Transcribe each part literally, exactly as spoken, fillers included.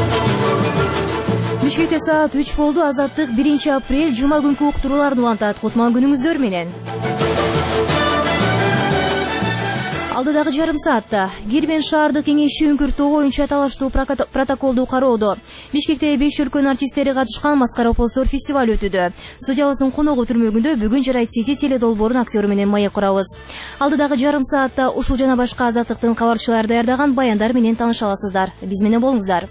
Бишкекте саат үч болду. Азаттык биринчи апрель жума күнкү уктурууларын улантат. Кутман күнүңүздөр менен. Алдыдагы жарым саатта Кербен шаардык кеңеши үңкүртүү боюнча талаштуу протоколду кароодо. Бишкекте беш өлкөнүн артисттери катышкан Маскара Опоздор фестиваль өтүүдө. Студиябыздын коногу түрмөгүндө бүгүн Жарайт Сити теледолбоорунун актеру менен маек курабыз. Алдыдагы жарым саатта ушул жана башка азаттыктын кабарчылары даярдаган баяндар менен тааныша аласыздар. Биз менен болуңуздар.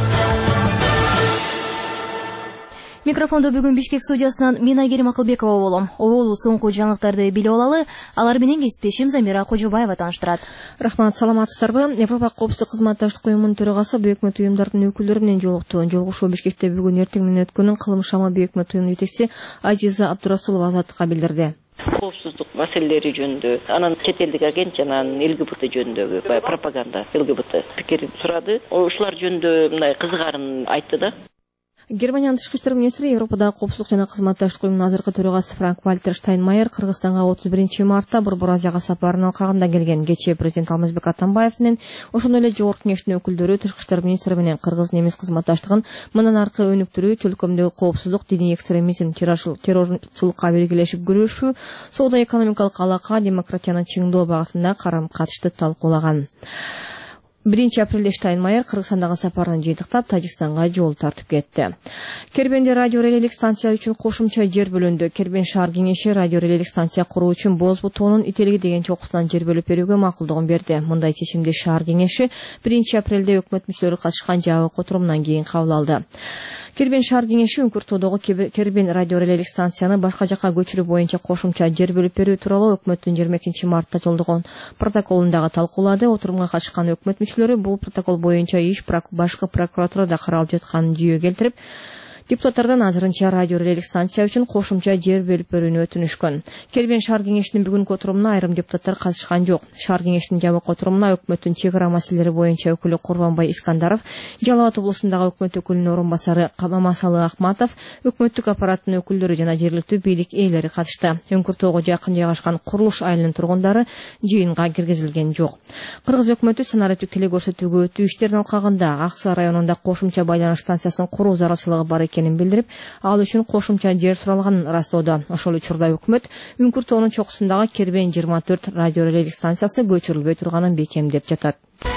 Микрофондо бүгүн Бишкек студиясынан мен Айгерим Акылбекова болом. Оболу соңку жаңылыктарды билип алалы. Алар менен кесиптешим Замира Кожобаева тааныштырат. Рахмат, саламатсыздарбы? Европа коопсуздук кызматташтык уюмунун төрагасы Бейөкмөт уюмдардын өкүлдөрү менен жолукту. Жолугушуу Бишкекте бүгүн эртең менен өткөнүн кылым шама Бейөкмөт уюмунун жетекчиси Азиза Абдурасулова азаттыкка билдирди. Коопсуздук маселелери жөнүндө, анан чет элдик агент жана ЛГБТ жөнүндөгү пропаганда ЛГБТ пикирин сурады. Ушулар жөнүндө мындай кызыгарын айтты да. Германиянын тышкы иштер министри Европадагы коопсуздук жана кызматташтык уюмунун азыркы төрагасы Франк Вальтер Штайнмайер Кыргызстанга отуз биринчи мартта Борбор Азияга сапарын алкагында келген. Кечээ президент Алмазбек Атамбаев менен ошондой эле жогорку кеңештин өкүлдөрү тышкы иштер министри менен кыргыз-немис кызматташтыгын мындан аркы өнүктүрүү, чөлкөмдөгү коопсуздук, диний экстремизм, террорчулукка биргелешип күрөшүү, соода-экономикалык алака, демократияны чыңдоо багытында карам-катышты талкуулаган. биринчи апрелде Штайнмайер Кыргызстандагы сапарын жыйынтыктап Тажикстанга жол тартып кетти. Кербенде радиорелейлик станция үчүн кошумча жер бөлүндү. Кербен шаар кеңеши радиорелейлик станция куруу үчүн Боз бутоонун Ителги деген чокусунан жер бөлүп берүүгө макулдугун берди. Мындай чечимди шаар кеңеши биринчи апрелде өкмөт мүчөлөрү катышкан жабык отурумунан кийин кабыл алды. Кербен шаар кеңеши үңкүртүүдөгү Кербен радиорелейлик станцияны башка жакка көчүрүү боюнча кошумча жер бөлүп берүү тууралуу өкмөттүн жыйырма экинчи мартта жолдогон протоколундагы талкуулады. Отурумга катышкан өкмөт мүчөлөрү бул протокол боюнча иш башкы прокуратурада каралып жатканын жүйө келтирип, депутаттардан азырынча радиорелейлик станция үчүн кошумча жер бөлүп берүүнү өтүнүшкөн. Кербен шаар кеңешинин бүгүнкү отурумуна айрым депутаттар катышкан жок. Шаар кеңешинин жабык отурумуна өкмөттүн чек ара маселелери боюнча өкүлү Курбанбай Искандаров, Жалал Абад облусундагы өкмөт өкүлүнүн орун басары Мамасалы Акматов, өкмөттүк аппараттын өкүлдөрү жана жергиликтүү бийлик ээлери катышты. Өңкүртөөгө жакын жайгашкан Курулуш айылынын тургундары жыйынга киргизилген жок. Кыргыз өкмөтү санариптик телекөрсөтүүгө өтүү иштерин алкагында Ак Суу районунда кошумча байланыш станциясын куруу зарылчылыгы бар экенин билдирип, ал үчүн кошумча жер суралганын ырастоодо. Ошол учурда өкмөт Үңкүртөөнүн чокусундагы Кербен жыйырма төрт радиорелейлик станциясы көчүрүлбөй турганын бекемдеп жатат.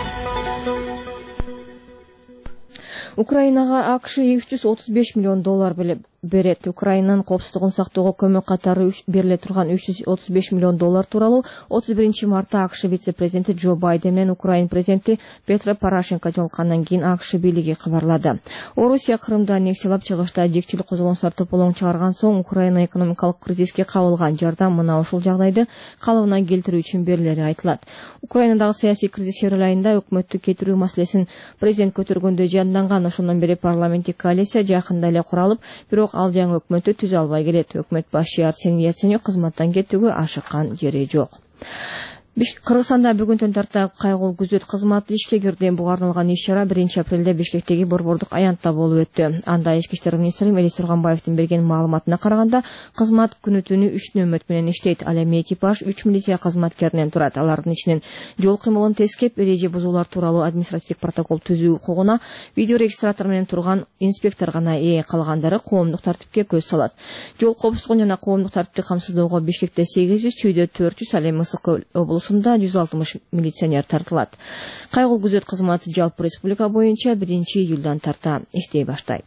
Украинага АКШ үч жүз отуз беш миллион доллар берет. Украинанын коопсуздугун сактоого көмөк катары бериле турган үч жүз отуз беш миллион доллар тууралуу отуз биринчи мартта АКШ вице-президенти Джо Байден менен Украин президенти Петро Порошенко жолуккандан кийин АКШ бийлиги кабарлады. Орусия Крымды аннексиялап, чыгышта жекчилик козголоңсуз тополоң чыгарган соң Украина экономикалык кризиске кабылган. Жардам мына ушул жагдайды калыбына келтирүү үчүн берилери айтылат. Украинадагы саясий кризис февраль айында өкмөттү кетирүү маселесин президент көтөргөндө жанданган. Ошондон бери парламенттик коалиция жакында эле куралып, бирок ал жаңы өкмөттү түзө албай келет. Өкмөт башы Арсений Яценюк кызматтан кетүүгө ашыккан жери жок. Кыргызстанда бүгүн түн тарта кайгылуу күзөт кызматы ишке кирди. Буга арналган иш-чара биринчи апрелде Бишкектеги борбордук аянтта болуп өттү. Анда ички иштер министри Мелис Турганбаевдин берген маалыматына караганда, кызмат күнү түнү үч нөмөт менен иштейт. Ал эми экипаж үч милиция кызматкеринен турат. Алардын ичинен жол кыймылын тескеп, эреже бузуулар тууралуу административдик протокол түзүү укугуна видеорегистратор менен турган инспектор гана ээ, калгандары коомдук тартипке көз салат. Жол коопсуздугун жана коомдук тартипти камсыздоого Бишкекте сегиз жүз, Чүйдө төрт жүз, ал эми Ысык көл облусунда жүз алтымыш милиционер тартылат. Кайгылуу күзөт кызматы жалпы республика боюнча биринчи июлдан тарта иштей баштайт.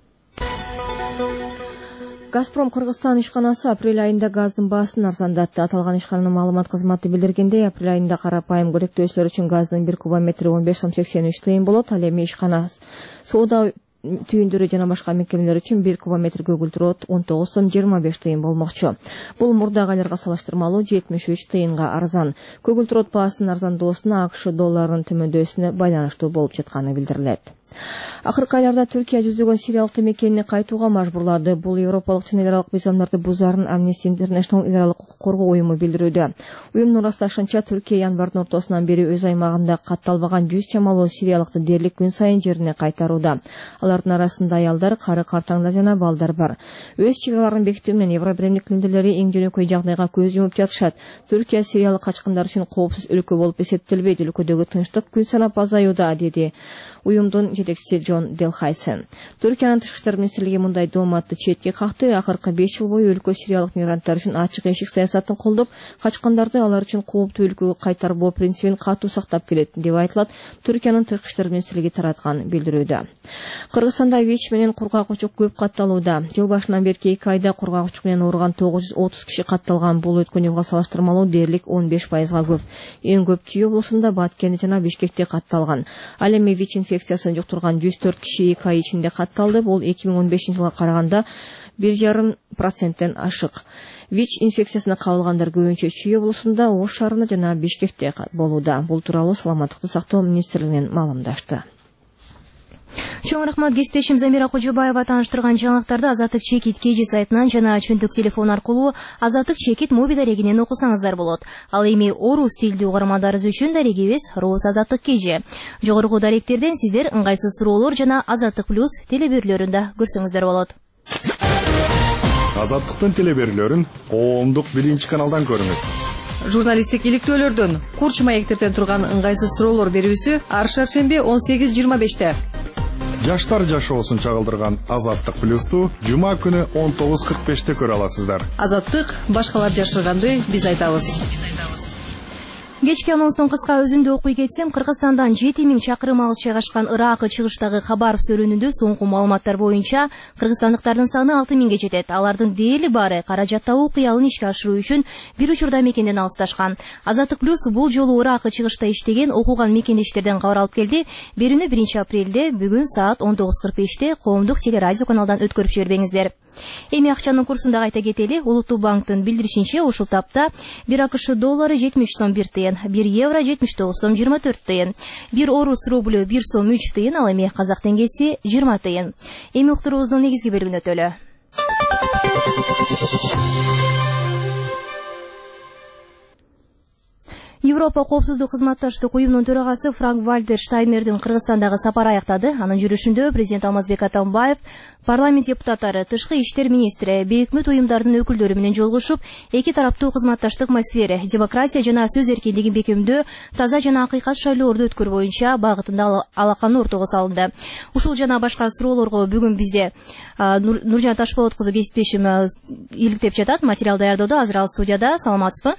Газпром Кыргызстан ишканасы апрель айында газдын баасын арзандатты. Аталган ишкананын маалымат кызматы билдиргендей, апрель айында карапайым көрөктөөчүлөр үчүн газдын бир кубометри он беш сом сексен үч тыйын болот. Ал эми ишкана соода түйүндөрү жана башка мекемелер үчүн бир кубометр көгүлтүр от он тогуз сом жыйырма беш тыйын болмокчу. Бул мурдагы айларга салыштырмалуу жетимиш үч тыйынга арзан. Көгүлтүр от баасынын арзандоосуна АКШ долларынын төмөндөсүнө байланыштуу болуп жатканы билдирилет. Акыркы айларда Түркия жүздөгөн сириялык мекенини кайтууга мажбурлады. Бул европалык жана эл аралык мыйзамдарды бузаарын Amnesty International эл аралык укук коргоо уюму билдирүүдө. Уюмдун ырасташынча, Түркия январдын ортосунан бери өз аймагында катталбаган жүз чамалуу сириялыкты дээрлик күн сайын жерине кайтарууда. Алардын арасында аялдар, кары картаңдар жана балдар бар. Өз чек-араларын бекитүү менен Евробиримдик лидерлери эң жөнөкөй жагдайга көз жумуп жатышат. Түркия сириялык качкындар үчүн коопсуз өлкө болуп эсептелбейт. Өлкөдөгү тынчтык күн санап азаюуда, деди Уюмдун жетекчиси Джон Делхайсен. Түркиянын тышкы иштер министрлиги мындай дооматты четке какты. Акыркы беш жыл бою өлкө сириялык мигранттар үчүн ачык эшик саясатын колдоп, качкандарды алар үчүн кооптуу өлкөгө кайтарбоо принцибин катуу сактап келет деп айтылат Түркиянын тышкы иштер министрлиги тараткан билдирүүдө. Кыргызстанда ВИЧ менен кургак учук көп катталууда. Жыл башынан берки эки айда кургак учук менен ооруган тогуз жүз отуз киши катталган. Бул өткөн жылга салыштырмалуу дээрлик он беш пайызга көп. Эң көп Чүй облусунда, Баткен жана Бишкекте катталган. Ал эми ВИЧ инфекциясын жуктурган жүз төрт киши эки ай ичинде катталды. Бул эки миң он бешинчи жылга караганда бир жарым проценттен ашык. ВИЧ инфекциясына кабылгандар көбүнчө Чүй облусунда, Ош шаарында жана Бишкекте болууда. Бул тууралуу Саламаттыкты сактоо министрлигинен маалымдашты. Чоң рахмат, кесиптешим Замира Кожобаева тааныштырган жаңылыктарды Азаттык Чекит кей жи сайтынан жана чөнтөк телефон аркылуу Азаттык Чекит моби дарегинен окусаңыздар болот. Ал эми орус тилдүү угармандарыбыз үчүн дарегибиз Роз Азаттык кей жи. Жогорку даректерден сиздер ыңгайсыз суроолор жана Азаттык плюс телеберүүлөрүндө көрсөңүздөр болот. Азаттыктын телеберүүлөрүн коомдук биринчи каналдан көрүңүз. Журналисттик иликтөөлөрдөн, курч маектерден турган ыңгайсыз суроолор берүүсү ар шаршемби он сегиз жыйырма беште. Жаштар жашоосун чагылдырган Азаттык плюсту жума күнү он тогуз кырк беште көрө аласыздар. Азаттык башкалар жашырганды биз айтабыз. Кечки анонстун кыска өзүндө окуй кетсем, Кыргызстандан жети миң чакырым алыс жайгашкан Ыракы чыгыштагы Хабаров сөрүнүндө соңку маалыматтар боюнча кыргызстандыктардын саны алты миңге жетет. Алардын дээли баары каражаттабуу кыялын ишке ашыруу үчүн бир учурда мекенден алысташкан. Азаттык плюс бул жолу Ыракы чыгышта иштеген, окуган мекендештерден кабар алып келди. Берүүнү биринчи апрелде бүгүн саат он тогуз кырк беште коомдук телерадио каналдан өткөрүп жибербеңиздер. Эми акчанын курсун да айта кетели. Улуттук банктын билдиришинче, ушул тапта бир АКШ доллары жетимиш сом бир тыйын, бир евро жетимиш тогуз сом жыйырма төрт тыйын, бир орус рублю бир сом үч тыйын, ал эми казак теңгеси жыйырма тыйын. Эми уктуруубуздун негизги бөлүгүнө өтөлү. Европа коопсуздук кызматташтык уюмунун төрагасы Франк-Вальтер Штайнмайердин Кыргызстандагы сапары аяктады. Анын жүрүшүндө президент Алмазбек Атамбаев, парламент депутаттары, тышкы иштер министри, бейөкмөт уюмдардын өкүлдөрү менен жолугушуп, эки тараптуу кызматташтык маселелери, демократия жана сөз эркиндигин бекемдөө, таза жана акыйкат шайлоолорду өткөрүү боюнча багытында алаканы ортого салынды. Ушул жана башка суроолорго бүгүн бизде Нуржан Ташболот кызы кесиптешим иликтеп жатат. Материал даярдоодо азыр ал студияда. Саламатсызбы?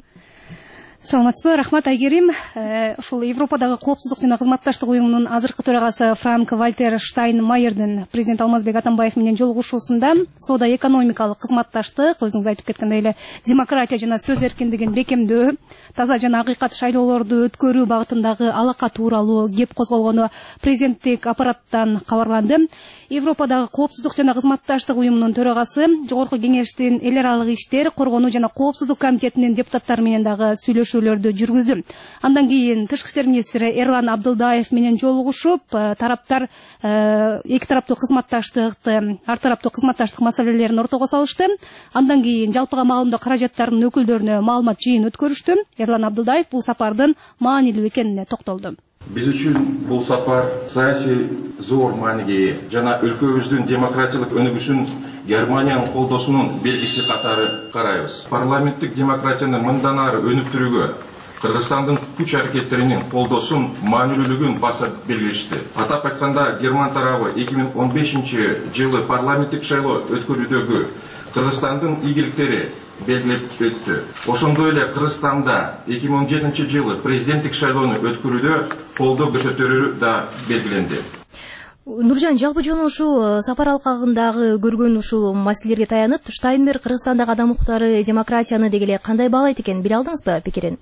Саламатсызбы, рахмат Айгерим. Ушул Европадагы коопсуздук жана кызматташтык уюмунун азыркы төрагасы Франк-Вальтер Штайнмайердин президент Алмазбек Атамбаев менен жолугушуусунда соода экономикалык кызматташтык, өзүңүз айтып кеткендей эле, демократия жана сөз эркиндигин бекемдөө, таза жана акыйкат шайлоолорду өткөрүү багытындагы алака тууралуу кеп козголгону президенттик аппараттан кабарланды. Европадагы коопсуздук жана кызматташтык уюмунун төрагасы жогорку кеңештин эл аралык иштер, коргонуу жана коопсуздук комитетинин депутаттары менен дагы сүйлөшүүлөрдү жүргүздү. Андан кийин тышкы иштер министри Эрлан Абдылдаев менен жолугушуп, тараптар эки тараптуу кызматташтыкты, ар тараптуу кызматташтык маселелерин ортого салышты. Андан кийин жалпыга маалымдоо каражаттарынын өкүлдөрүнө маалымат жыйын өткөрүштү. Эрлан Абдылдаев бул сапардын маанилүү экенине токтолду. Биз үчүн бул сапар саясий зор мааниге ээ жана өлкөбүздүн демократиялык өнүгүшүн Германиянын колдоосунун белгиси катары карайбыз. Парламенттик демократияны мындан ары өнүктүрүүгө Кыргызстандын күч аракеттеринин колдоосун маанилүүлүгүн баса белгилешти. Атап айтканда, Герман тарабы эки миң он бешинчи жылы парламенттик шайлоо өткөрүүдөгү Кыргызстандын ийгиликтери белгилеп өттү. Ошондой эле Кыргызстанда эки миң он жетинчи жылы президенттик шайлоону өткөрүүдө колдоо көрсөтөрү да белгиленди. Нуржан, жалпы жолу ушул сапар алкагындагы көргөн ушул маселелерге таянып, Штайнмайер Кыргызстандагы адам укуктары, демократияны дегеле кандай баалайт экен, биле алдыңызбы пикирин?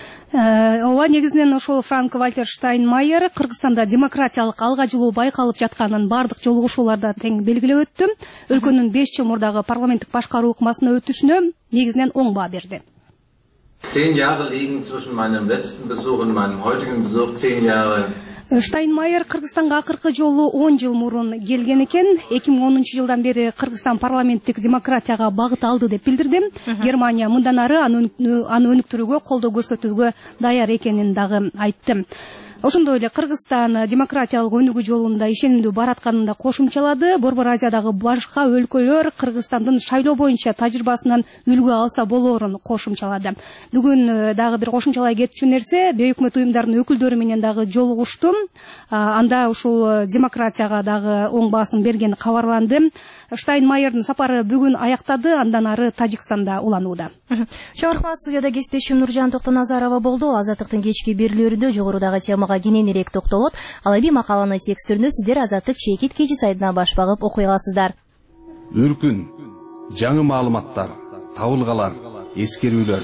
Ооба, негизинен ошол Франк-Вальтер Штайнмайер Кыргызстанда демократиялык алга жылуу байкалып жатканын бардык жолугушууларда тең белгилеп өттү. Өлкөнүн беш жыл мурдагы парламенттик башкаруу ыкмасына өтүшүнө негизинен оң баа берди. Zehn Jahre liegen zwischen meinem letzten Besuch und meinem heutigen Besuch, zehn Jahre. Штайнмайер Кыргызстанга акыркы жолу он жыл мурун келген экен. эки миң онунчу жылдан бери Кыргызстан парламенттик демократияга багыт алды деп билдирди. Германия мындан ары аны өнүктүрүүгө, колдоо көрсөтүүгө даяр экенин дагы айтты. Ошондой эле Кыргызстан демократиялык өнүгүү жолунда ишенимдүү баратканын да кошумчалады. Борбор Азиядагы башка өлкөлөр Кыргызстандын шайлоо боюнча тажрыйбасынан үлгү алса болоорун кошумчалады. Бүгүн дагы бир кошумчалай кетчү нерсе, бейөкмөт уюмдардын өкүлдөрү менен дагы жолугуштум. Анда ушул демократияга дагы оң басын бергени кабарланды. Штайнмайердин сапары бүгүн аяктады, андан ары Тажикстанда уланууда. Чоң рахмат. Студияда кесиптешим Нуржан Токтоназарова болду. Азаттыктын кечки берүүлөрүндө жогорудагы темага кененирээк токтолот. Ал эми макаланы текст түрүндө сиздер Азаттык чекит кежи сайтына баш багып окуй аласыздар. Үркүн, жаңы маалыматтар, табылгалар, эскерүүлөр.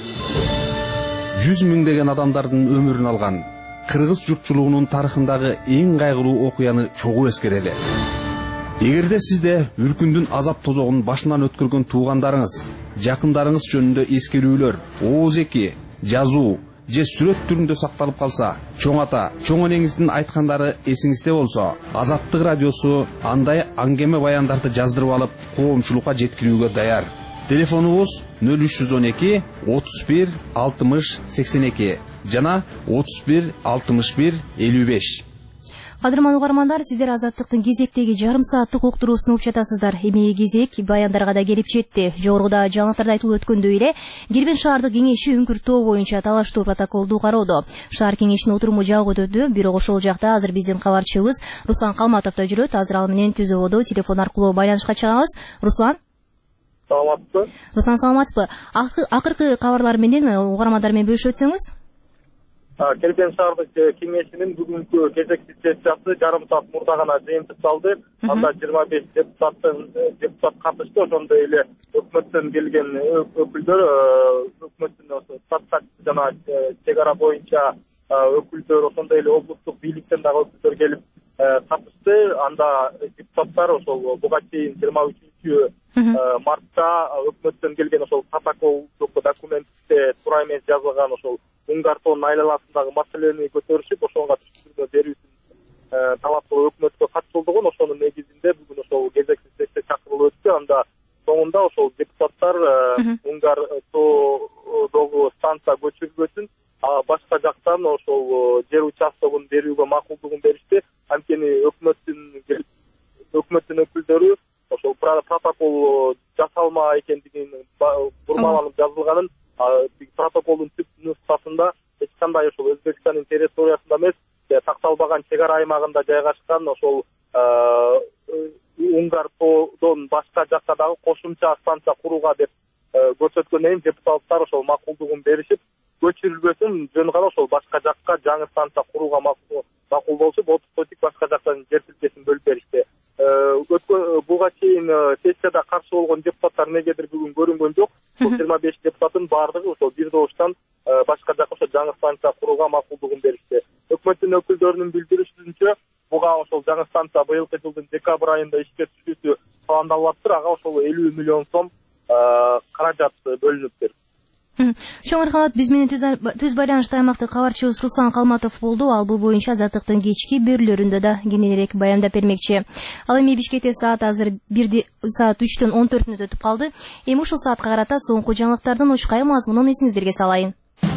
Жүз миңдеген адамдардын өмүрүн алган кыргыз журтчулугунун тарыхындагы эң кайгылуу окуяны чогуу эскерели. Эгерде сизде үркүндүн азап тозогун башынан өткөргөн туугандарыңыз, жакындарыңыз жөнүндө эскерүүлөр, ооз-эки, жазуу же сүрөт түрүндө сакталып калса, чоң ата, чоң энеңиздин айткандары эсиңизде болсо, Азаттык радиосу андай аңгеме баяндарды жаздырып алып, коомчулукка жеткирүүгө даяр. Телефонубуз нөл үч жүз он эки отуз бир алтымыш сексен эки жана отуз бир алтымыш бир элүү беш. Кадырман угармандар, сиздер Азаттыктын кезектеги жарым сааттык уктуруусун угуп жатасыздар. Эми кезек баяндарга да келип жетти. Жогоруда жаңылыктарда айтылып өткөндөй эле, Кирбин шаардык кеңеши үңкүртөө боюнча талаштуу протоколду кароодо. Шаар кеңешинин отуруму жабык өтөдү, бирок ошол жакта азыр биздин кабарчыбыз Руслан Калматов да жүрөт. Азыр ал менен түз ободо телефон аркылуу байланышка чыгабыз. Руслан, саламатсызбы? Руслан, саламатсызбы? Акыркы кабарлар менен угармандар менен бөлүшүп өтсөңүз. Кирбин шаардык кеңешинин бүгүнкү кезектик сессиясы жарым саат мурда гана жыйынтыкталды. Анда жыйырма беш депутаттын депутат катышты. Ошондой эле өкмөттөн келген өкүлдөр, өкмөттүн статистика жана чек ара боюнча өкүлдөр, ошондой эле облустук бийликтен дагы өкүлдөр келип катышты. Анда депутаттар ошол буга чейин жыйырма үчүнчү мартта өкмөттөн келген ошол протоколдук документте туура эмес жазылган ошол Уңгартоонун айланасындагы маселени көтөрүшүп, ошого түшүндүрмө берүүсүн талап кылып өкмөткө кат жолдогон. Ошонун негизинде бүгүн ошол кезектик сессия чакырылып өттү. Анда соңунда ошол депутаттар Уңгартоодогу станция көчүрүлбөсүн, башка жактан ошол жер участогун берүүгө макулдугун беришти. Анткени өкмөттүн өкмөттүн өкүлдөрү ошол протокол жасалма экендигин бурмаланып жазылганын, протоколдун түп нускасында эч кандай ошол Өзбекстандын территориясында эмес, такталбаган чек ара аймагында жайгашкан ошол Уңгартоодон башка жакка дагы кошумча станция курууга деп көрсөткөндөн кийин депутаттар ошол макулдугун беришип, көчүрүлбөсүн жөн гана ошол башка жакка жаңы станция курууга макул болуп, отуз сотик башка жактан жер тилкесин бөлүп беришти. Буга чейин сессияда каршы болгон депутаттар негедир бүгүн көрүнгөн жок. Бул жыйырма беш депутаттын баардыгы ошол бир добуштан башка жакка ошо жаңы станция курууга макулдугун беришти. Өкмөттүн өкүлдөрүнүн билдиришинче, буга ошол жаңы станция быйылкы жылдын декабрь айында ишке түшүүсү пландалып атыр. Ага ошол элүү миллион сом каражат бөлүнүптүр. Чоң рахмат. Биз менен түз байланышта аймактык кабарчыбыз Руслан Калматов болду. Ал бул боюнча Азаттыктын кечки берүүлөрүндө да кененирээк баяндап бермекчи. Ал эми Бишкекте саат азыр бирди саат үчтөн он төрт мүнөт өтүп калды. Эми ушул саатка карата соңку жаңылыктардын учкай мазмунун эсиңиздерге салайын.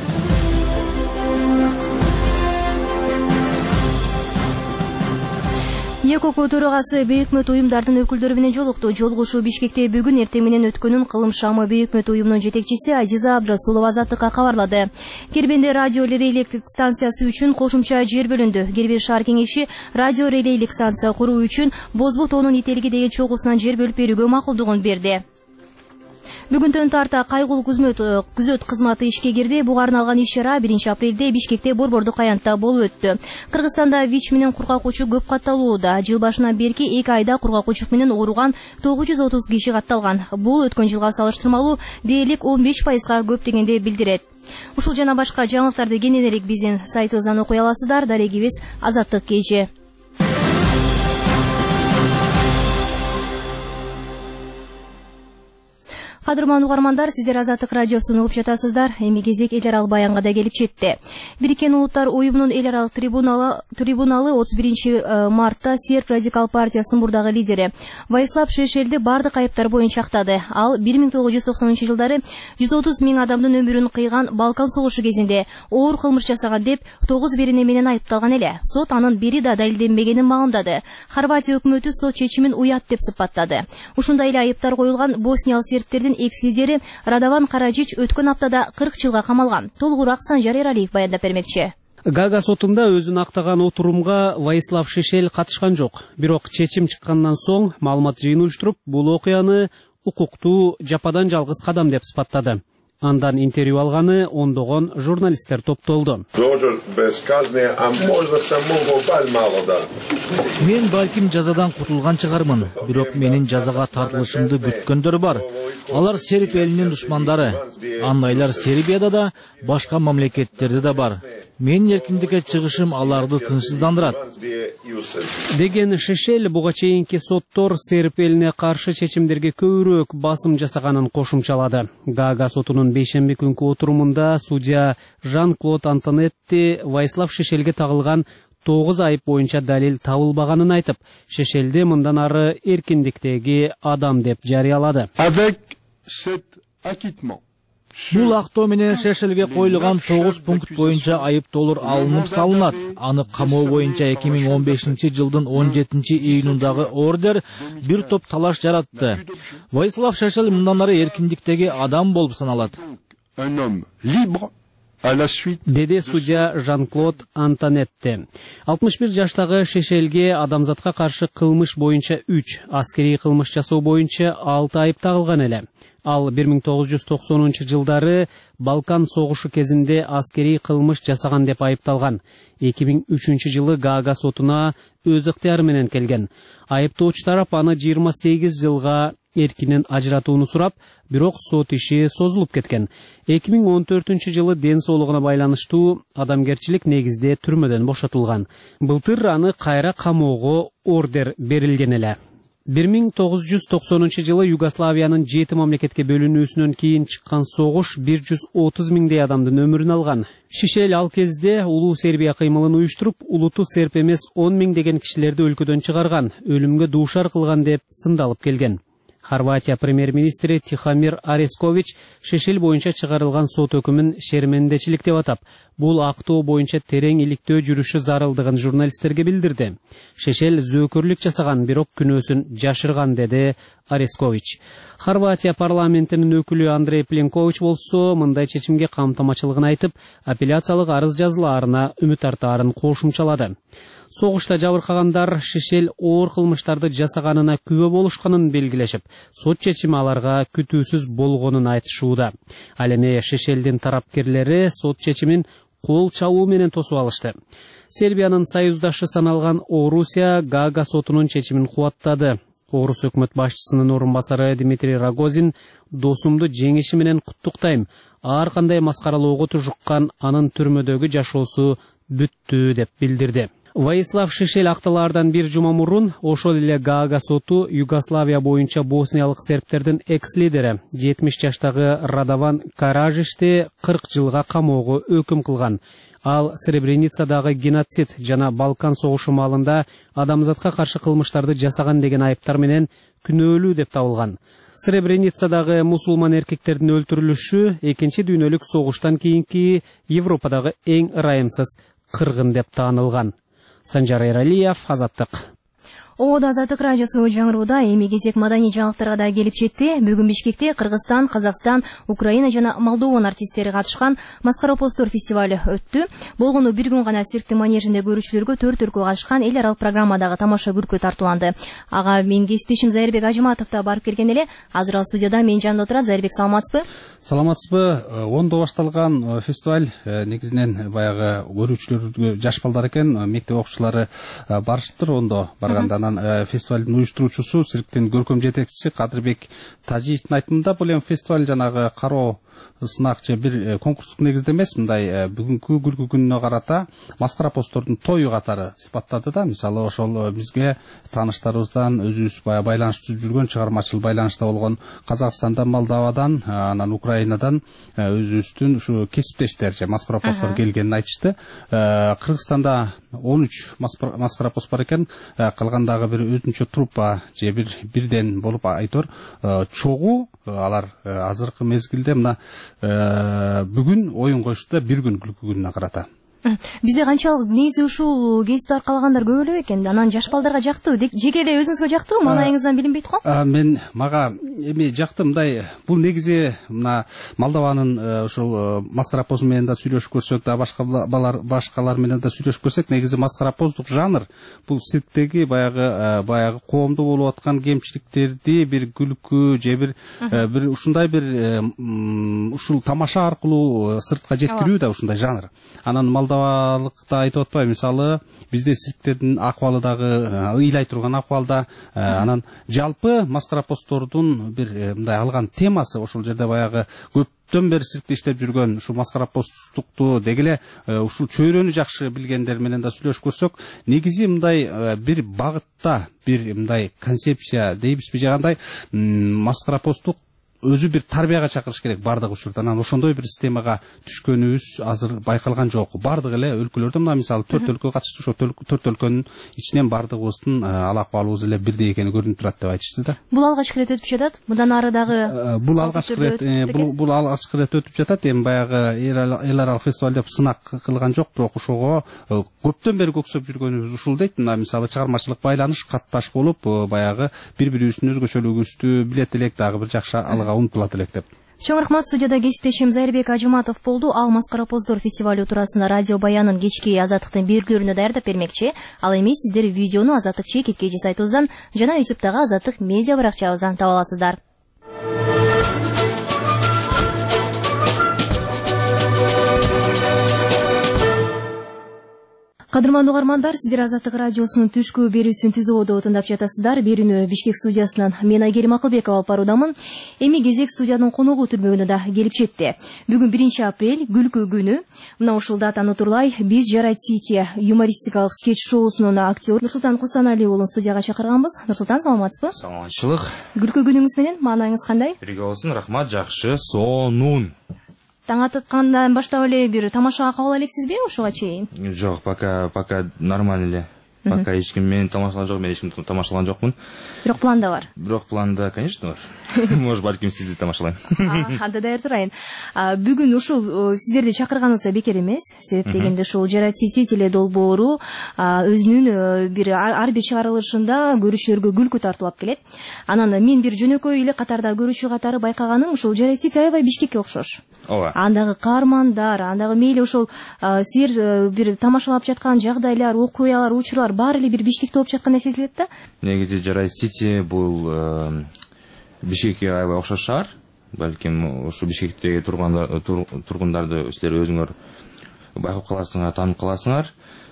ЕКОК төрагасы бейөкмөт уюмдардын өкүлдөрү менен жолукту. Жолугушуу Бишкекте бүгүн эртең менен өткөнүн Кылым шамы бейөкмөт уюмунун жетекчиси Азиза Абдрасулова Азаттыкка кабарлады. Кирбенде радио релейлик станциясы үчүн кошумча жер бөлүндү. Кирбен шаар кеңеши радио релейлик станция куруу үчүн Бозбу тоонун этелиги деген чогусунан жер бөлүп берүүгө макулдугун берди. Бүгүндөн тарта кайгылуу күзөт кызматы ишке кирди. Буга арналган иш-чара биринчи апрелде Бишкекте борбордук аянтта болуп өттү. Кыргызстанда ВИЧ менен кургакчу көп катталууда. Жыл башынан берки эки айда кургакчулук менен ооруган тогуз жүз отуз киши катталган. Бул өткөн жылга салыштырмалуу дээрлик он беш пайызга көп дегенде билдирет. Ушул жана башка жаңылыктарды кененирээк биздин сайтыбыздан окуй аласыздар. Дарегибиз Азаттык кежи. Кадырман угармандар, сиздер Азаттык радиосун угуп жатасыздар. Эми кезек эл аралык баянга да келип жетти. Бириккен Улуттар уюмунун эл аралык трибуналы трибуналы отуз биринчи мартта Серб радикал партиясынын мурдагы лидери Ваислав Шешелди бардык айыптар боюнча актады. Ал бир миң тогуз жүз токсонунчу жылдары жүз отуз миң адамдын өмүрүн кыйган Балкан согушу кезинде оор кылмыш жасаган деп тогуз берене менен айыпталган эле. Сот анын бири да далилденбегенин маалымдады. Хорватия өкмөтү сот чечимин уят деп сыпаттады. Ушундай эле айыптар коюлган босниялык сербтердин экс-лидери Радован Караджич өткөн аптада кырк жылга камалган. Толугураак Санжар Эралиев баяндап бермекчи. Гага сотунда өзүн актаган отурумга Ваислав Шешел катышкан жок. Бирок чечим чыккандан соң маалымат жыйын уюштуруп, бул окуяны укуктуу жападан жалгыз кадам деп сыпаттады. Андан интервью алганы ондогон журналисттер топтолду. Мен балким жазадан кутулган чыгармын, бирок менин жазага тартылышымды бүткөндөр бар. Алар Серб элинин душмандары. Андайлар Сербияда да, башка мамлекеттерде да бар. Менин эркиндикке чыгышым аларды тынчсыздандырат. Деген Шешел буга чейинки соттор Серб элине каршы чечимдерге көбүрөөк басым жасаганын кошумчалады. Гага сотунун бейшемби күнкү отурумунда судья Жан-Клод Антонетти Ваислав Шешелге тагылган тогуз айып боюнча далил табылбаганын айтып, Шешелди мындан ары эркиндиктеги адам деп жарыялады. Бул актоо менен Шешелге коюлган тогуз пункт боюнча айыптоолор алынып салынат. Аны камоо боюнча эки миң он бешинчи жылдын он жетинчи июнундагы ордер бир топ талаш жаратты. Ваислав Шешел мындан ары эркиндиктеги адам болуп саналат. Деди судья Жан-Клод Антонетти. алтымыш бир жаштагы Шешелге адамзатка каршы кылмыш боюнча үч, аскерий кылмыш жасоо боюнча алты айып тагылган эле. Ал бир миң тогуз жүз токсонунчу жылдары Балкан согушу кезинде аскерий кылмыш жасаган деп айыпталган. эки миң үчүнчү жылы Гага сотуна өз ыктыяры менен келген. Айыптоочу тарап аны жыйырма сегиз жылга эркинен ажыратууну сурап, бирок сот иши созулуп кеткен. эки миң он төртүнчү жылы ден соолугуна байланыштуу адамгерчилик негизде түрмөдөн бошотулган. Былтыр аны кайра камоого ордер берилген эле. бир миң тогуз жүз токсонунчу жылы Югославиянын жети мамлекетке бөлүнүүсүнөн кийин чыккан согуш бир жүз отуз миңдей адамдын өмүрүн алган. Шешел ал кезде улуу Сербия кыймылын уюштуруп, улуту серб эмес он миңдеген кишилерди өлкөдөн чыгарган, өлүмгө дуушар кылган деп сындалып келген. Хорватия премьер-министри Тихомир Орескович Шешел боюнча чыгарылган сот өкүмүн шермендечилик деп атап, бул актоо боюнча терең иликтөө жүрүшү зарылдыгын журналисттерге билдирди. Шешел зөөкөрлүк жасаган, бирок күнөөсүн жашырган, деди Орескович. Хорватия парламентинин өкүлү Андрей Пленкович болсо мындай чечимге камтамачылыгын айтып, апелляциялык арыз жазылаарына үмүт артаарын кошумчалады. Согушта жабыркагандар Шешел оор кылмыштарды жасаганына күбө болушканын белгилешип, сот чечими аларга күтүүсүз болгонун айтышууда. Ал эми Шешелдин тарапкерлери сот чечимин кол чабуу менен тосуп алышты. Сербиянын союздашы саналган Орусия Гага сотунун чечимин кубаттады. Орус өкмөт башчысынын орун басары Дмитрий Рогозин досумду жеңиши менен куттуктайм. Ар кандай маскаралоого тужуккан анын түрмөдөгү жашоосу бүттү деп билдирди. Ваислав Шешел акталаардан бир жума мурун ошол эле Гага соту Югославия боюнча босниялык сербтердин экс-лидери жетимиш жаштагы Радован Каражичти кырк жылга камоого өкүм кылган. Ал Сребреницадагы геноцид жана Балкан согушу маалында адамзатка каршы кылмыштарды жасаган деген айыптар менен күнөөлүү деп табылган. Сребреницадагы мусулман эркектердин өлтүрүлүшү экинчи дүйнөлүк согуштан кийинки Европадагы эң ырайымсыз кыргын деп таанылган. Санжар Эралиев, Азаттык. Ода Азаттык радиосу жаңырууда эми кезек маданий жаңылыктарга да келип жетти. Бүгүн Бишкекте Кыргызстан, Казакстан, Украина жана Молдован артисттери катышкан Маскара Постор фестивалю өттү. Болгону бир күн гана цирктин манежинде көрүүчүлөргө төрт өлкө катышкан эл аралык программадагы тамаша күлкү тартууланды. Ага менин кесиптешим Зайырбек Ажыматов да барып келген эле. Азыр ал студияда менин жанымда отурат. Зайырбек, саламатсызбы? Саламатсызбы? Ондо башталган фестиваль негизинен баягы көрүүчүлөр жаш балдар экен, мектеп окуучулары барышыптыр. Ондо барганда фестивалдын уюштуруучусу, цирктин көркөм жетекчиси Кадырбек Тажиевдин айтымында бул эми фестиваль жанагы кароо сынак же бир конкурстук негизде эмес, мындай бүгүнкү күлкү күнүнө карата маскара посттордун тою катары сыпаттады да. Мисалы ошол бизге тааныштарыбыздан өзүбүз баягы байланышта жүргөн, чыгармачыл байланышта болгон Казакстандан, Молдовадан, анан Украинадан өзүбүздүн ушу кесиптештер же маскара посттор келгенин айтышты. Кыргызстанда он үч маскара пост бар экен, калгандагы бир өзүнчө труппа же бир бирден болуп айтор чогуу алар азыркы мезгилде мына бүгүн оюн коюшту да, бир күн күлкү күнүнө карата. Бизде канчалык негизи ушул кесипти аркалагандар көп эле экен. Анан жаш балдарга жактыбы? Жеке эле өзүңүзгө жактыбы? Маанайыңыздан билинбейт го? Мен мага эми жакты, мындай бул негизи мына Молдованын ушул маскара пост менен да сүйлөшүп көрсөк да, башка балар башкалар менен да сүйлөшүп көрсөк, негизи маскара посттук жанр бул цирктеги баягы баягы коомдо болуп аткан кемчиликтерди бир күлкү же бир бир ушундай бир ушул тамаша аркылуу сыртка жеткирүү да ушундай жанр. Анан Молдовалыкта айтып атпайбы, мисалы бизде цирктердин акыбалы дагы ыйлай турган акыбалда, анан жалпы маскара посттордун бир мындай алган темасы ошол жерде баягы көптөн бери циркте иштеп жүргөн ушу маскара посттукту деги эле ушул чөйрөнү жакшы билгендер менен да сүйлөшүп көрсөк, негизи мындай бир багытта бир мындай концепция дейбизби же кандай, маскара посттук өзү бир тарбияга чакырыш керек бардык учурда. Анан ошондой бир системага түшкөнүбүз азыр байкалган жок. Бардык эле өлкөлөрдө мына мисалы төрт өлкө катышты, ошо төрт өлкөнүн ичинен бардыгыбыздын ал акыбалыбыз эле бирдей экени көрүнүп турат деп айтышты да. Бул алгачкы ирет өтүп жатат. Мындан ары дагы бул алгачкы ирет бул бул алгачкы ирет өтүп жатат. Эми баягы эл аралык фестиваль деп сынак кылган жок, бирок ошого көптөн бери көксөп жүргөнүбүз ушул дейт. Мына мисалы чыгармачылык байланыш, катташ болуп баягы бири-бирибиздин өзгөчөлүгүбүздү билет элек, дагы бир жакшы алга умтулат элек деп. Чоң рахмат. Студияда кесиптешим Зайырбек Ажыматов болду. Ал маскара посттор фестивалю туурасында радио баянын кечки Азаттыктын берүүлөрүнө даярдап бермекчи. Ал эми сиздер видеону Азаттык чекит кежи сайтыбыздан жана ютубтагы Азаттык медиа баракчабыздан таба аласыздар. Кадырмандуу угармандар, сиздер Азаттык радиосунун түшкү берүүсүн түзүүдө тыңдап жатасыздар. Берүүнү Бишкек студиясынан мен Айгерим Акылбекова алып баруудамын. Эми кезек студиянын коногу түрмөгүнө да келип жетти. Бүгүн биринчи апрель, күлкү күнү. Мына ушул датаны турлай биз Жарайт Сити юмористикалык скетч шоусунун актер Нурсултан Кусаналиев уулун студияга чакырганбыз. Нурсултан, саламатсызбы? Саламатчылык. Күлкү күнүңүз менен маанайыңыз кандай? Бирге болсун, рахмат, жакшы, сонун. Таң аткандан баштап эле бир тамашага кабыл элексизби ушуга чейин? Жок, пока пока нормально эле. Пока эч ким мени тамашалаган жок, мен эч кимди тамашалаган жокмун. Бирок планда бар. Бирок планда, конечно, бар. Может, балким сизди тамашалайм. Анда даяр турайын. Бүгүн ушул сиздерди чакырганыбызга бекер эмес. Себеп дегенде ушул Жарайт Сити теле долбоору өзүнүн бир ар бир чыгарылышында көрүүчүлөргө күлкү тартуулап келет. Анан мен бир жөнөкөй эле катарда көрүүчү катары байкаганым ушул Жарайт Сити аябай Бишкекке окшош. Ооба. Андагы каармандар, андагы мейли ошол силер бир тамашалап жаткан жагдайлар, окуялар, учурлар баары эле бир Бишкекте болуп жаткандай сезилет да? Негизи Жарайт Сити бул Бишкекке аябай окшош шаар. Балким ушу Бишкектеги тургундарды силер өзүңөр байкап каласыңар, таанып каласыңар.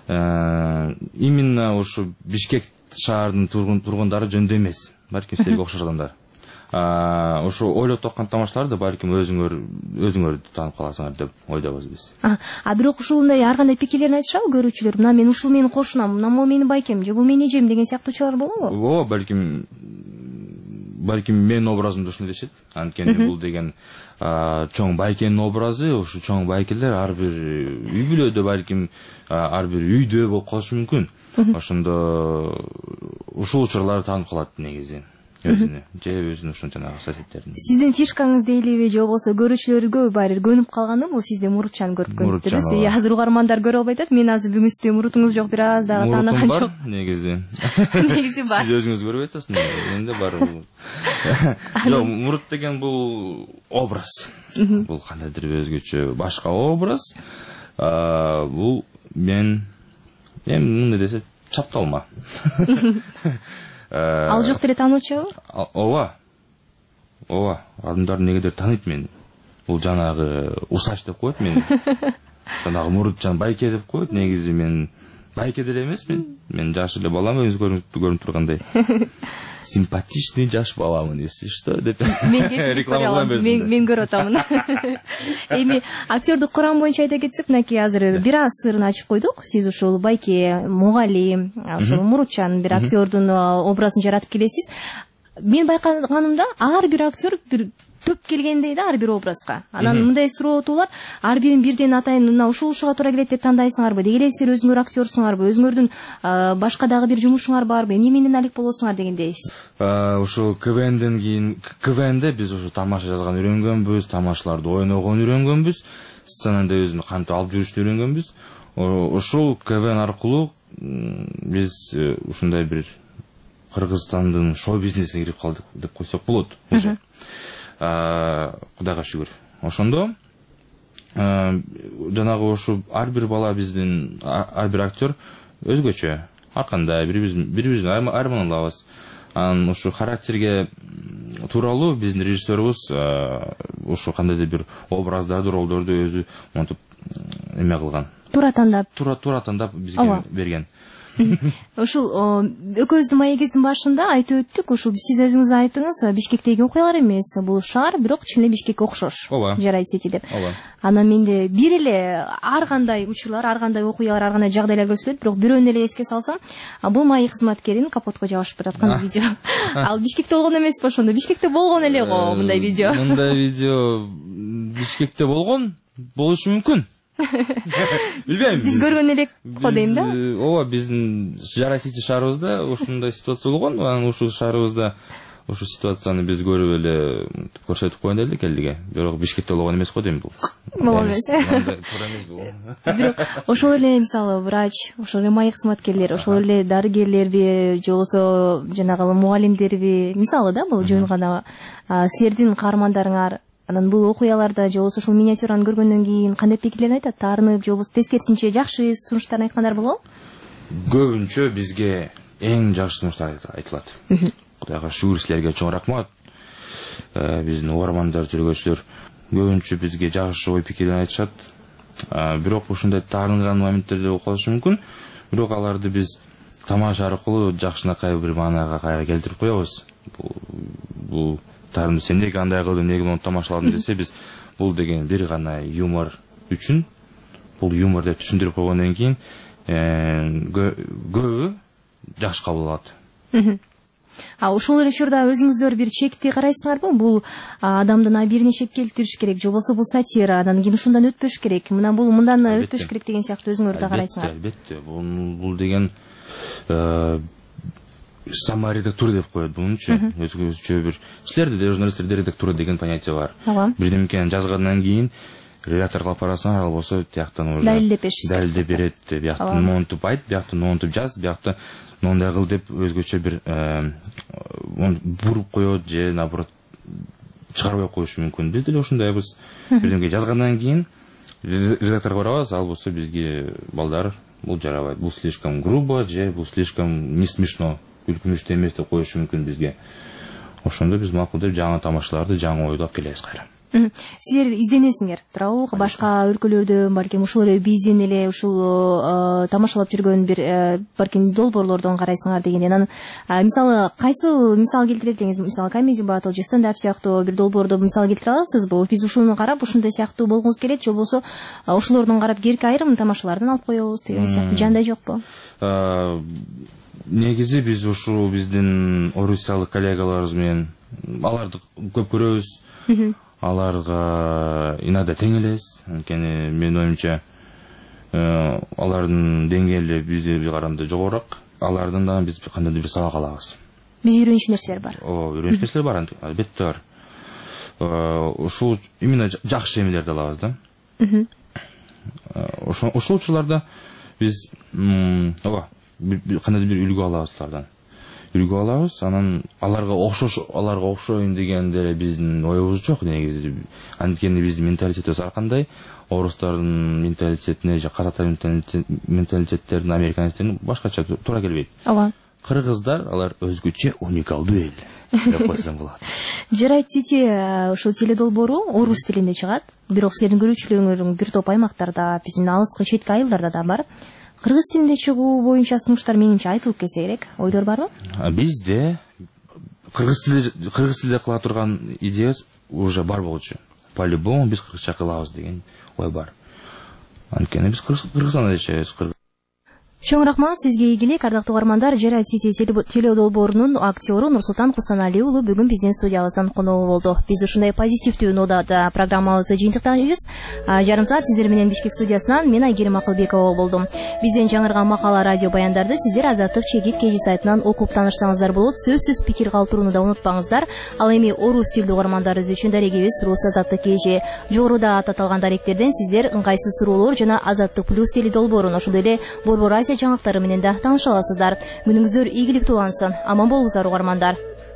Именно ушу Бишкек шаарынын тургундары жөндөй эмес. Балким силерге окшош адамдар. Ошо ойлоп тапкан тамашаларды балким өзүңөр өзүңөрдү таанып каласыңар деп ойдобуз биз. А бирок ушундай ар кандай пикирлерин айтышабы көрүүчүлөр? Мына мен ушул менин кошунам, мына могу менин байкем, же бул менин эжем деген сыяктуучулар болобу? Ооба, балким балким менин образымды ушуну дешет. Анткени бул деген чоң байкенин образы, ушу чоң байкелер ар бир үй бүлөдө, балким ар бир үйдө болуп калышы мүмкүн. Ошондо ушул учурлар таанып калат негизи. Өзүнө, же өзүнүн ушун жанагы соседтерин. Сиздин фишкаңыз дейлиби, же болбосо көрүүчүлөргө баары көнүп калганы бул сизде мурутчан көрүп кетти. Азыр угармандар көрө албай атат. Мен азыр бүгүн сизде мурутуңуз жок, бир аз дагы таанаган жок. Мурутум бар, негизи. Негизи бар. Сиз өзүңүз көрбөй атасыз, менде бар. Жок, мурут деген бул образ. Бул кандайдыр өзгөчө башка образ. Бул мен мен мындай десе чапталма. Ал жок деле таануучубу? Ооба. Ооба, адамдар негедир тааныйт мени. Бул жанагы усач деп коет мени. Жанагы мурутчан байке деп коет, негизи мен байке деле эмесмин. Мен жаш эле балам, өзү көрүнүп тургандай. Симпатичный жаш баламын, если что, деп реклама мен мен көрүп атамын. Эми актёрдук курам боюнча айта кетсек, мынакей азыр бир аз сырын ачып койдук. Сиз ушул байке, мугалим, ушул мурутчан бир актёрдун образын жаратып келесиз. Мен байкаганымда ар бир актер бир төп келгендей да ар бир образга. Анан мындай суроо туулат, ар бирин бирден атайын мына ушул ушуга туура келет деп тандайсыңарбы? Деги эле силер өзүңөр актёрсуңарбы? Өзүңөрдүн башка дагы бир жумушуңар барбы? Эмне менен алек болосуңар дегендей. Ушул КВНден кийин КВНде биз ушу тамаша жазган үйрөнгөнбүз, тамашаларды ойногон үйрөнгөнбүз, сценада өзүн кантип алып жүрүштү үйрөнгөнбүз. Ушул КВН аркылуу биз ушундай бир Кыргызстандын шоу-бизнесине кирип калдык деп койсок болот. Кудайга шүгүр. Ошондо жанагы ушу ар бир бала биздин, ар бир актер өзгөчө. Ар кандай бири-бирибиздин айырмаланабыз. Анан ушу характерге тууралуу биздин режиссерыбыз ушу кандайдыр бир образдарды, ролдорду өзү монтуп эме кылган. Туура тандап. Туура тандап бизге берген. Ушул экөөбүздүн маегибиздин башында айтып өттүк, ушул сиз өзүңүз айтыңыз, Бишкектеги окуялар эмес, бул шаар, бирок чын эле Бишкекке окшош. Жарайт сети деп. Анан менде бир эле ар кандай учурлар, ар кандай окуялар, ар кандай жагдайлар көрсөтүлөт, бирок бирөөнү эле эске салсам, бул маек кызматкерин капотко жабышып аткан видео. Ал Бишкекте болгон эмеспи ошондо? Бишкекте болгон эле го мындай видео. Мындай видео Бишкекте болгон, болушу мүмкүн. Билбейм. Биз көргөн элек го дейм да. Ооба, биздин Жарай Сити шаарыбызда ушундай ситуация болгон. Анан ушул шаарыбызда ушул ситуацияны биз көрүп эле көрсөтүп коеюн элек элге. Бирок Бишкекте болгон эмес го дейм бул. Болгон эмес. Туура эмес бул. Бирок ошол эле мисалы врач, ошол эле маек кызматкерлер, ошол эле дарыгерлерби, же болбосо жанагы мугалимдерби, мисалы да бул жөн гана силердин каармандарыңар. Анан бул окуяларда же болбосо ушул миниатюраны көргөндөн кийин кандай пикирлерин айтат? Таарынып, же болбосо тескерисинче жакшы сунуштарын айткандар болобу? Көбүнчө бизге эң жакшы сунуштар айтылат. Кудайга шүгүр, силерге чоң рахмат. Биздин угармандар, жүргүчүлөр көбүнчө бизге жакшы ой пикирлерин айтышат. Бирок ушундай таарынган моменттер болуп калышы мүмкүн. Бирок аларды биз тамаша аркылуу жакшынакай бир маанага кайра келтирип коебуз. Бул Тарымды сен неге андай кылдың, неге муну тамашаладың десе, биз бул деген бир гана юмор үчүн, бул юмор деп түшүндүрүп койгондон кийин көбү жакшы кабыл алат. А ушул эле учурда өзүңүздөр бир чекти карайсыңарбы? Бул адамдын абийирине чек келтириш керек, же болбосо бул сатира, анан кийин ушундан өтпөш керек, мына бул мындан өтпөш керек деген сыяктуу өзүңөр да карайсыңар. Албетте, бул деген саморедактура деп коет бунчу. Өзгөчө бир силерде де журналисттерде редактура деген понятие бар. Бирдемкени жазгандан кийин редактор кылып барасыңар, ал болсо тияктан уже далилдеп берет, бияктан монтуп айт, бияктан монтуп жаз, бияктан мондай кыл деп өзгөчө бир буруп коет же наоборот чыгарбай коюшу мүмкүн. Биз деле ушундайбыз. Бирдемке жазгандан кийин редакторго барабыз, ал болсо бизге балдар бул жарабайт, бул слишком грубо же бул слишком не смешно, күлкүнүчтүү эмес деп коюшу мүмкүн бизге. Ошондо биз макул деп жаңы тамашаларды жаңы ойлоп келебиз кайра. Силер изденесиңер, туурабы? Башка өлкөлөрдө балким ушул эле бизден эле ушул тамашалап жүргөн бир балким долбоорлордон карайсыңар дегенден. Анан мисалы кайсыл мисал келтире элеңиз? Мисалы Comedy Battle же stand-up сыяктуу бир долбоорду мисал келтире аласызбы? Биз ушуну карап ушундай сыяктуу болгубуз келет, же болбосо ошолордон карап кийинки айрым тамашалардан алып коебуз деген сыяктуу жандай жокпу? Негизи биз ушул биздин орусиялык коллегаларыбыз менен аларды көп көрөбүз. Аларга инада тең элес. Анткени менин оюмча алардын деңгээли бизге караганда жогорок. Алардан да биз кандайдыр бир сабак алабыз. Биз үйрөнүчү нерселер бар. Ооба, үйрөнүчү нерселер бар, албетте бар. Ушул именно жакшы эмелерди алабыз да. Ошол учурларда биз ооба кандайдыр бир үлгү алабыз алардан. Үлгү алабыз, анан аларга окшош, аларга окшойм дегенде биздин оюбуз жок негизи. Анткени биздин менталитетибиз ар кандай, орустардын менталитетине же казактардын менталитеттерин, американецтердин башкача туура келбейт. Ооба. Кыргыздар алар өзгөчө уникалдуу эл деп койсом болот. Жарайт Сити ушул теледолбоору орус тилинде чыгат, бирок силердин көрүүчүлөрүң бир топ аймактарда, биздин алыскы четки айылдарда да бар. кыргыз тилинде чыгуу боюнча сунуштар менимче айтылып келсе керек. Ойлор барбы? Бизде кыргыз тилде кыргыз тилде кыла турган идея уже бар болчу. По-любому биз кыргызча кылабыз деген ой бар. Анткени биз Кыргызстанда жашайбыз. Чоң рахмат сизге ийгилик, ардактуу угармандар. Жарат Сити теледолбоорунун актеру Нурсултан Кусаналиев уулу бүгүн биздин студиябыздан коногу болду. Биз ушундай позитивдүү нодада программабызды жыйынтыктайбыз. Жарым саат сиздер менен Бишкек студиясынан мен Айгерим Акылбекова болдум. Бизден жаңырган макала, радио баяндарды сиздер Азаттык Чегит кежи сайтынан окуп таанышсаңыздар болот. Сөзсүз пикир калтырууну да унутпаңыздар. Ал эми орус тилдүү угармандарыбыз үчүн дарегибиз Рус Азаттык кежи. Жогоруда аталган даректерден сиздер ыңгайсыз суроолор жана Азаттык плюс теледолбоорун, ошондой эле Борбор жаңылыктары менен да тааныша аласыздар. Күнүңүздөр ийгиликтүү улансын. Аман болуңуздар угармандар.